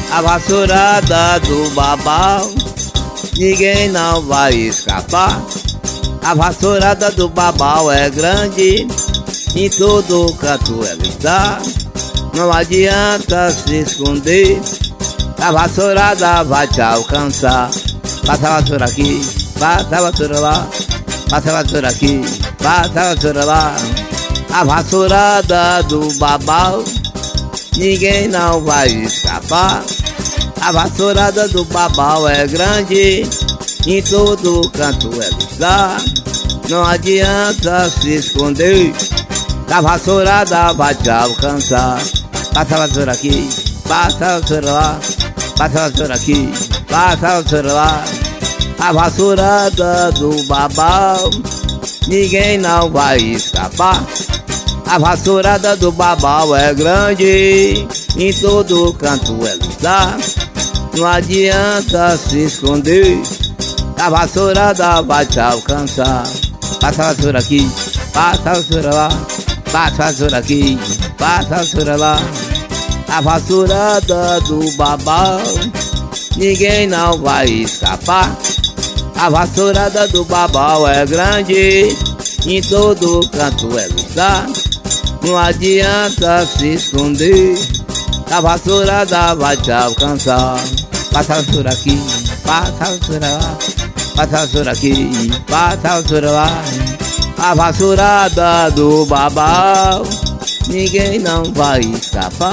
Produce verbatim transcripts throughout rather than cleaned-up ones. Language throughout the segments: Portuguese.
A vassourada do babau, ninguém não vai escapar. A vassourada do babau é grande, em todo canto ela está. Não adianta se esconder, a vassourada vai te alcançar. Passa a vassoura aqui, passa a vassoura lá, passa a vassoura aqui, passa a vassoura lá. A vassourada do babau, ninguém não vai escapar. A vassourada do babau é grande, em todo canto ela está. Não adianta se esconder, a vassourada vai te alcançar. Passa a vassoura aqui, passa a vassoura lá, passa a vassoura aqui, passa a vassoura lá. A vassourada do babau, ninguém não vai escapar. A vassourada do babau é grande, em todo canto ela está. Não adianta se esconder, a vassourada vai te alcançar. Passa a vassoura aqui, passa a vassoura lá, passa a vassoura aqui, passa a vassoura lá. A vassourada do babau, ninguém não vai escapar. A vassourada do babau é grande, em todo canto ela está. Não adianta se esconder, a vassourada vai te alcançar. Passa a vassoura aqui, passa a vassoura lá, passa a vassoura aqui, passa a vassoura lá. A vassourada do babau, ninguém não vai escapar.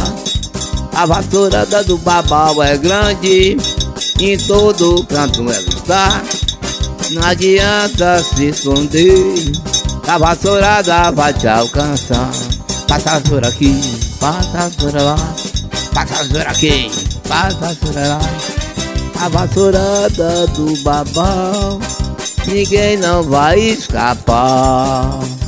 A vassourada do babau é grande, em todo canto ela está. Não adianta se esconder, a vassourada vai te alcançar. Passa a vassoura aqui, passa a vassoura lá, passa a vassoura aqui, passa a vassoura lá. A vassourada do babau, ninguém não vai escapar.